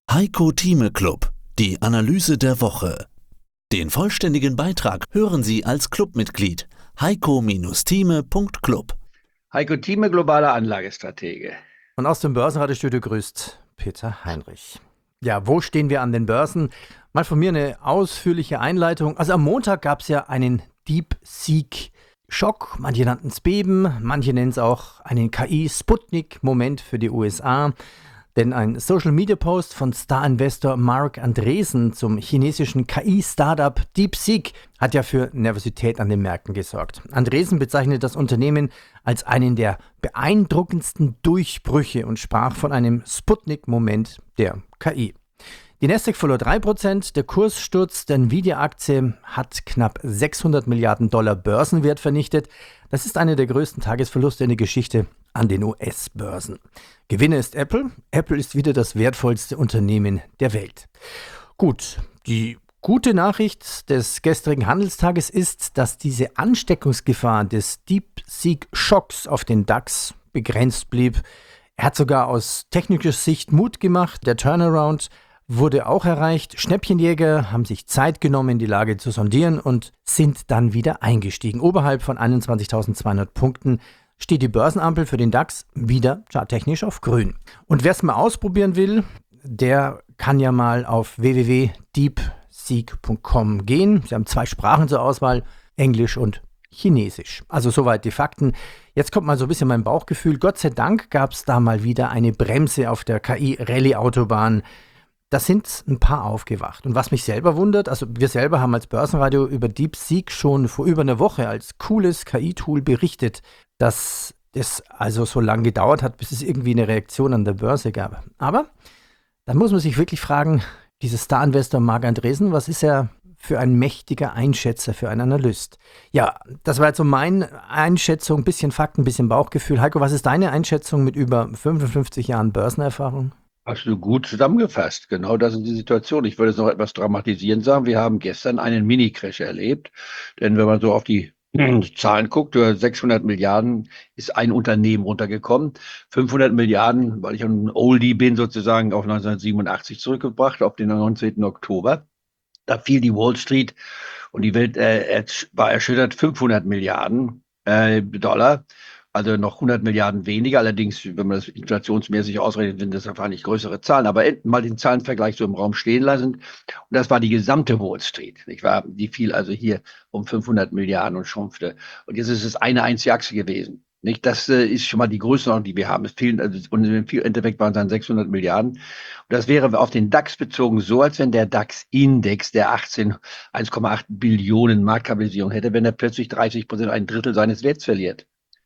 Heiko Thieme Club, die Analyse der Woche. Den vollständigen Beitrag hören Sie als Clubmitglied heiko-thieme.club. Heiko Thieme, globaler Anlagestratege. Und aus dem Börsenradiostudio grüßt Peter Heinrich. Ja, wo stehen wir an den Börsen? Mal von mir eine ausführliche Einleitung. Also am Montag gab es ja einen DeepSeek-Schock. Manche nannten es Beben, manche nennen es auch einen KI-Sputnik-Moment für die USA. Denn ein Social-Media-Post von Star-Investor Marc Andreessen zum chinesischen KI-Startup DeepSeek hat ja für Nervosität an den Märkten gesorgt. Andreessen bezeichnet das Unternehmen als einen der beeindruckendsten Durchbrüche und sprach von einem Sputnik-Moment der KI. Die Nasdaq verlor 3%, der Kurssturz der Nvidia-Aktie hat knapp 600 Milliarden Dollar Börsenwert vernichtet. Das ist einer der größten Tagesverluste in der Geschichte an den US-Börsen. Gewinner ist Apple. Apple ist wieder das wertvollste Unternehmen der Welt. Gut, die gute Nachricht des gestrigen Handelstages ist, dass diese Ansteckungsgefahr des DeepSeek-Schocks auf den DAX begrenzt blieb. Er hat sogar aus technischer Sicht Mut gemacht. Der Turnaround wurde auch erreicht. Schnäppchenjäger haben sich Zeit genommen, die Lage zu sondieren und sind dann wieder eingestiegen. Oberhalb von 21.200 Punkten steht die Börsenampel für den DAX wieder charttechnisch auf grün. Und wer es mal ausprobieren will, der kann ja mal auf www.deepseek.com gehen. Sie haben 2 Sprachen zur Auswahl, Englisch und Chinesisch. Also soweit die Fakten. Jetzt kommt mal so ein bisschen mein Bauchgefühl. Gott sei Dank gab es da mal wieder eine Bremse auf der KI-Rallye-Autobahn. Da sind ein paar aufgewacht. Und was mich selber wundert, also wir selber haben als Börsenradio über DeepSeek schon vor über einer Woche als cooles KI-Tool berichtet, dass es also so lange gedauert hat, bis es irgendwie eine Reaktion an der Börse gab. Aber dann muss man sich wirklich fragen, dieser Star-Investor Marc Andreessen, was ist er für ein mächtiger Einschätzer, für einen Analyst? Ja, das war jetzt so meine Einschätzung, ein bisschen Fakten, ein bisschen Bauchgefühl. Heiko, was ist deine Einschätzung mit über 55 Jahren Börsenerfahrung? Hast du gut zusammengefasst. Genau das ist die Situation. Ich würde es noch etwas dramatisieren sagen. Wir haben gestern einen Mini-Crash erlebt. Denn wenn man so auf die Zahlen guckt, 600 Milliarden ist ein Unternehmen runtergekommen. 500 Milliarden, weil ich ein Oldie bin, sozusagen auf 1987 zurückgebracht, auf den 19. Oktober. Da fiel die Wall Street und die Welt war erschüttert. 500 Milliarden Dollar. Also noch 100 Milliarden weniger. Allerdings, wenn man das inflationsmäßig ausrechnet, sind das wahrscheinlich größere Zahlen. Aber mal den Zahlenvergleich so im Raum stehen lassen. Und das war die gesamte Wall Street, nicht wahr? Die fiel also hier um 500 Milliarden und schrumpfte. Und jetzt ist es eine einzige Achse gewesen. Nicht? Das ist schon mal die Größenordnung, die wir haben. Es fehlen, also, und im Endeffekt waren es dann 600 Milliarden. Und das wäre auf den DAX bezogen so, als wenn der DAX-Index, der 1,8 Billionen Marktkapitalisierung hätte, wenn er plötzlich 30%, ein Drittel seines Werts verliert.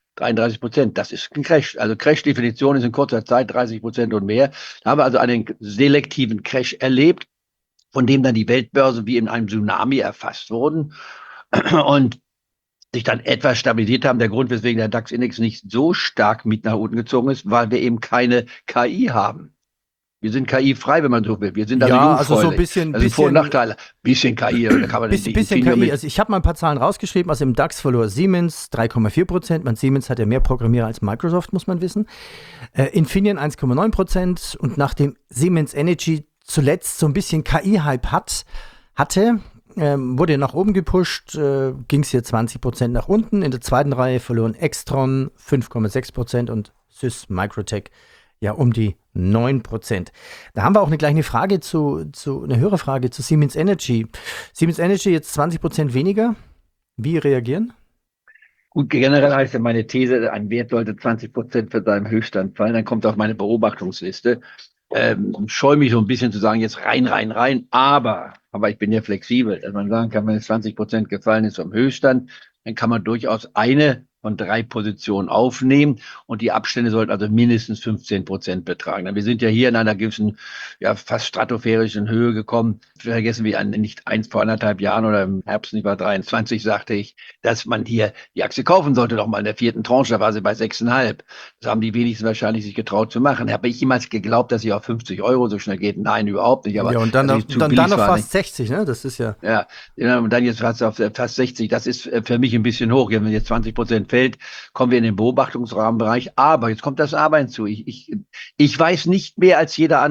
33%, das ist ein Crash. Also Crash-Definition ist in kurzer Zeit 30% und mehr. Da haben wir also einen selektiven Crash erlebt, von dem dann die Weltbörsen wie in einem Tsunami erfasst wurden und sich dann etwas stabilisiert haben. Der Grund, weswegen der DAX-Index nicht so stark mit nach unten gezogen ist, weil wir eben keine KI haben. Wir sind KI-frei, wenn man so will. Wir sind also ja, also so ein bisschen, also Vor- und Nachteile. Bisschen KI, da kann man bisschen KI. Also ich habe mal ein paar Zahlen rausgeschrieben. Also im DAX verlor Siemens 3,4%. Siemens hat ja mehr Programmierer als Microsoft, muss man wissen. Infineon 1,9%. Und nachdem Siemens Energy zuletzt so ein bisschen KI-Hype hatte, wurde nach oben gepusht, ging es hier 20% nach unten. In der zweiten Reihe verloren Extron 5,6% und Sys Microtech ja um die 9%. Da haben wir auch eine kleine Frage eine Hörerfrage zu Siemens Energy. Siemens Energy jetzt 20% weniger. Wie reagieren? Gut, generell heißt ja meine These, ein Wert sollte 20% für seinen Höchststand fallen. Dann kommt auf meine Beobachtungsliste. Scheue mich so ein bisschen zu sagen, jetzt rein. Aber ich bin ja flexibel, dass man sagen kann, wenn es 20% gefallen ist vom Höchststand, dann kann man durchaus eine von 3 Positionen aufnehmen und die Abstände sollten also mindestens 15% betragen. Wir sind ja hier in einer gewissen, ja, fast stratosphärischen Höhe gekommen. Vergessen wir nicht vor 1,5 Jahren oder im Herbst, nicht war 23, sagte ich, dass man hier die Aktie kaufen sollte, noch mal in der 4. Tranche, da war sie bei 6,5. Das haben die wenigsten wahrscheinlich sich getraut zu machen. Habe ich jemals geglaubt, dass sie auf 50 € so schnell geht? Nein, überhaupt nicht. Aber ja, und dann auf fast 60, ne? Das ist ja. Ja, und dann jetzt fast auf fast 60. Das ist für mich ein bisschen hoch. Wenn jetzt 20% fällt, kommen wir in den Beobachtungsrahmenbereich. Aber, jetzt kommt das Aber hinzu. Ich weiß nicht mehr als jeder andere.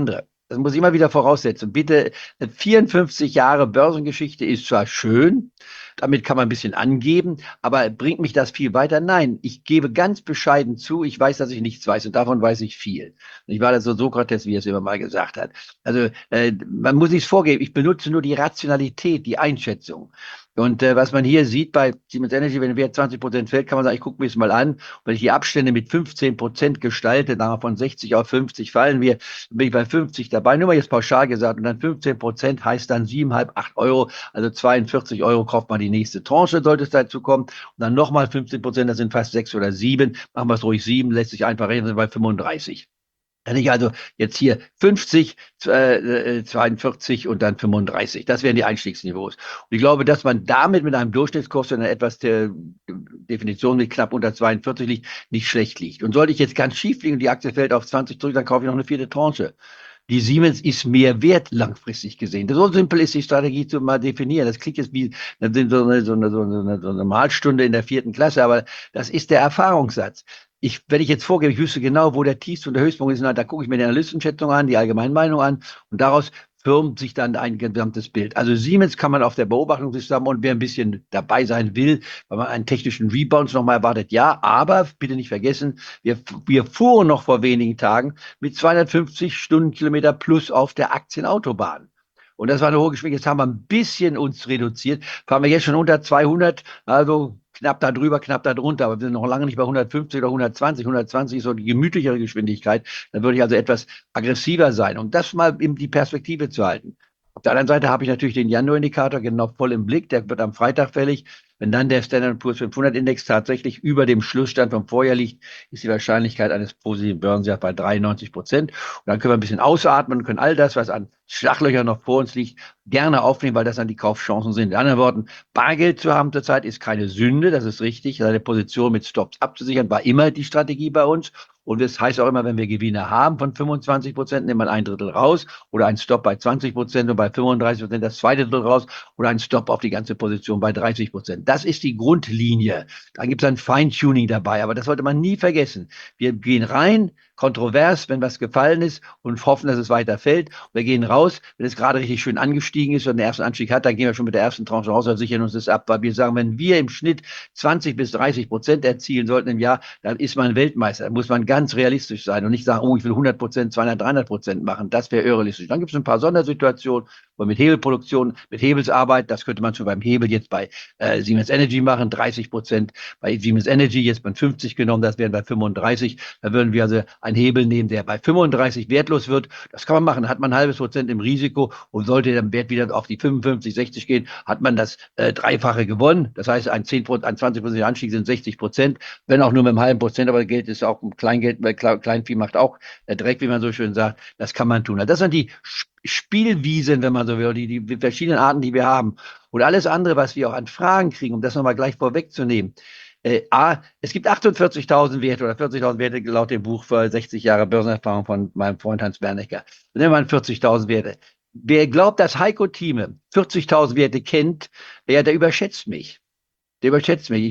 Das muss ich immer wieder voraussetzen. Bitte, 54 Jahre Börsengeschichte ist zwar schön, damit kann man ein bisschen angeben, aber bringt mich das viel weiter? Nein, ich gebe ganz bescheiden zu, ich weiß, dass ich nichts weiß und davon weiß ich viel. Ich war das so Sokrates, wie er es immer mal gesagt hat. Also man muss sich's vorgeben, ich benutze nur die Rationalität, die Einschätzung. Und was man hier sieht bei Siemens Energy, wenn der Wert 20% fällt, kann man sagen, ich gucke mir das mal an. Und wenn ich die Abstände mit 15% gestalte, dann von 60 auf 50 fallen wir, dann bin ich bei 50 dabei. Nur mal jetzt pauschal gesagt. Und dann 15% heißt dann 7,5, 8 Euro, also 42 Euro kauft man die nächste Tranche, sollte es dazu kommen. Und dann nochmal 15%, das sind fast 6 oder 7. Machen wir es ruhig 7, lässt sich einfach rechnen, sind bei 35. Dann ich also jetzt hier 50, 42 und dann 35. Das wären die Einstiegsniveaus. Und ich glaube, dass man damit mit einem Durchschnittskurs, der etwas der Definition mit knapp unter 42 liegt, nicht schlecht liegt. Und sollte ich jetzt ganz schief liegen und die Aktie fällt auf 20 zurück, dann kaufe ich noch eine vierte Tranche. Die Siemens ist mehr wert langfristig gesehen. So simpel ist die Strategie zu mal definieren. Das klingt jetzt wie so eine Malstunde in der 4. Klasse, aber das ist der Erfahrungssatz. Wenn ich jetzt vorgebe, ich wüsste genau, wo der tiefste und der Höchstpunkt ist, da gucke ich mir die Analystenschätzung an, die Allgemeinmeinung an und daraus firmt sich dann ein gesamtes Bild. Also Siemens kann man auf der Beobachtungsliste haben und wer ein bisschen dabei sein will, weil man einen technischen Rebound nochmal erwartet, ja, aber bitte nicht vergessen, wir fuhren noch vor wenigen Tagen mit 250 Stundenkilometer plus auf der Aktienautobahn. Und das war eine hohe Geschwindigkeit. Jetzt haben wir ein bisschen uns reduziert. Fahren wir jetzt schon unter 200, also knapp da drüber, knapp da drunter. Aber wir sind noch lange nicht bei 150 oder 120. 120 ist so die gemütlichere Geschwindigkeit. Dann würde ich also etwas aggressiver sein. Um das mal in die Perspektive zu halten. Auf der anderen Seite habe ich natürlich den Januar-Indikator genau voll im Blick. Der wird am Freitag fällig. Wenn dann der Standard & Poor's 500 Index tatsächlich über dem Schlussstand vom Vorjahr liegt, ist die Wahrscheinlichkeit eines positiven Börsenjahres bei 93%. Und dann können wir ein bisschen ausatmen und können all das, was an Schlaglöchern noch vor uns liegt, gerne aufnehmen, weil das dann die Kaufchancen sind. In anderen Worten, Bargeld zu haben zurzeit ist keine Sünde, das ist richtig. Seine Position mit Stops abzusichern war immer die Strategie bei uns. Und das heißt auch immer, wenn wir Gewinne haben von 25%, nimmt man ein Drittel raus oder ein Stop bei 20% und bei 35% das zweite Drittel raus oder ein Stop auf die ganze Position bei 30%. Das ist die Grundlinie. Dann gibt es ein Feintuning dabei, aber das sollte man nie vergessen. Wir gehen rein, kontrovers, wenn was gefallen ist und hoffen, dass es weiter fällt. Wir gehen raus, wenn es gerade richtig schön angestiegen ist und den ersten Anstieg hat, dann gehen wir schon mit der ersten Tranche raus und sichern uns das ab, weil wir sagen, wenn wir im Schnitt 20-30% erzielen sollten im Jahr, dann ist man Weltmeister. Da muss man ganz realistisch sein und nicht sagen, oh, ich will 100%, 200, 300% machen. Das wäre irrealistisch. Dann gibt es ein paar Sondersituationen, wo mit Hebelproduktion, mit Hebelsarbeit, das könnte man schon beim Hebel jetzt bei Siemens Energy machen, 30%, bei Siemens Energy jetzt bei 50 genommen, das wären bei 35. Da würden wir also einen Hebel nehmen, der bei 35 wertlos wird. Das kann man machen, hat man ein halbes Prozent im Risiko und sollte der Wert wieder auf die 55, 60 gehen, hat man das Dreifache gewonnen. Das heißt, ein 20% Anstieg sind 60%, wenn auch nur mit einem halben Prozent, aber Geld ist auch ein Kleingeld, weil Kleinvieh macht auch Dreck, wie man so schön sagt. Das kann man tun. Also das sind die Spielwiesen, wenn man so will, die verschiedenen Arten, die wir haben. Und alles andere, was wir auch an Fragen kriegen, um das nochmal gleich vorwegzunehmen. Es gibt 48.000 Werte oder 40.000 Werte laut dem Buch für 60 Jahre Börsenerfahrung von meinem Freund Hans Bernecker. Nehmen wir mal 40.000 Werte. Wer glaubt, dass Heiko Thieme 40.000 Werte kennt, der überschätzt mich. Der überschätzt mich.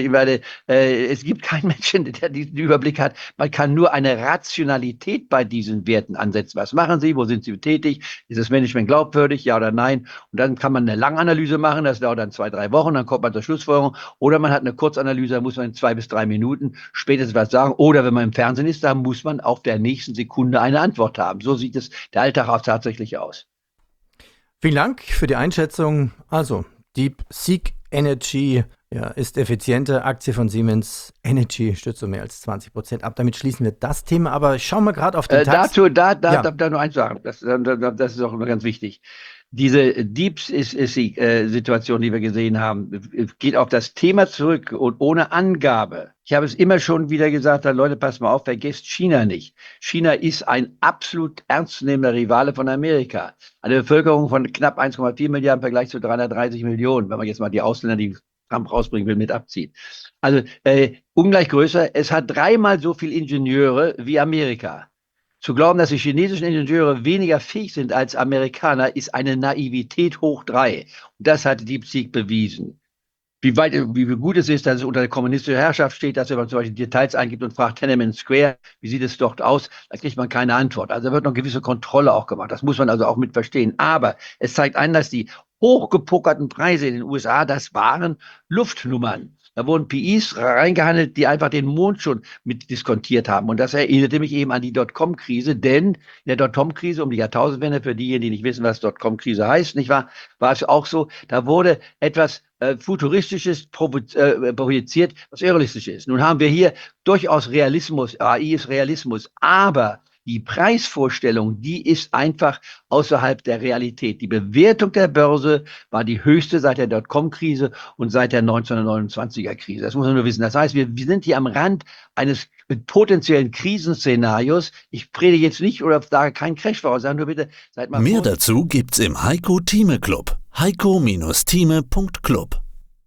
Es gibt keinen Menschen, der diesen Überblick hat. Man kann nur eine Rationalität bei diesen Werten ansetzen. Was machen sie? Wo sind sie tätig? Ist das Management glaubwürdig? Ja oder nein? Und dann kann man eine Langanalyse machen. Das dauert dann 2, 3 Wochen. Dann kommt man zur Schlussfolgerung. Oder man hat eine Kurzanalyse. Da muss man in 2 bis 3 Minuten spätestens was sagen. Oder wenn man im Fernsehen ist, da muss man auf der nächsten Sekunde eine Antwort haben. So sieht es der Alltag auch tatsächlich aus. Vielen Dank für die Einschätzung. Also, DeepSeek Energy ist effiziente. Aktie von Siemens Energy stützt so mehr als 20% ab. Damit schließen wir das Thema. Aber schauen wir gerade auf den Tag. Da nur eins sagen. Das ist auch immer ganz wichtig. Diese DeepSeek-Situation, die wir gesehen haben, geht auf das Thema zurück und ohne Angabe. Ich habe es immer schon wieder gesagt, Leute, passt mal auf, vergesst China nicht. China ist ein absolut ernstzunehmender Rivale von Amerika. Eine Bevölkerung von knapp 1,4 Milliarden im Vergleich zu 330 Millionen, wenn man jetzt mal die Ausländer, die Trump rausbringen will, mit abzieht. Also ungleich größer. Es hat 3-mal so viele Ingenieure wie Amerika. Zu glauben, dass die chinesischen Ingenieure weniger fähig sind als Amerikaner, ist eine Naivität hoch 3. Und das hat DeepSeek bewiesen. wie gut es ist, dass es unter der kommunistischen Herrschaft steht, dass wenn man zum Beispiel Details eingibt und fragt Tiananmen Square, wie sieht es dort aus, da kriegt man keine Antwort. Also da wird noch eine gewisse Kontrolle auch gemacht. Das muss man also auch mit verstehen. Aber es zeigt ein, dass die hochgepokerten Preise in den USA, das waren Luftnummern. Da wurden PIs reingehandelt, die einfach den Mond schon mit diskontiert haben. Und das erinnerte mich eben an die Dotcom-Krise, denn in der Dotcom-Krise um die Jahrtausendwende, für diejenigen, die nicht wissen, was Dotcom-Krise heißt, nicht wahr, war es auch so, da wurde etwas Futuristisches projiziert, was realistisch ist. Nun haben wir hier durchaus Realismus, AI ist Realismus, aber die Preisvorstellung, die ist einfach außerhalb der Realität. Die Bewertung der Börse war die höchste seit der Dotcom-Krise und seit der 1929er-Krise. Das muss man nur wissen. Das heißt, wir sind hier am Rand eines potenziellen Krisenszenarios. Ich predige jetzt nicht oder sage keinen Crash voraus. Sagen nur bitte, seid mal Mehr vorsichtig. dazu gibt's im Heiko Thieme Club. heiko-thieme.club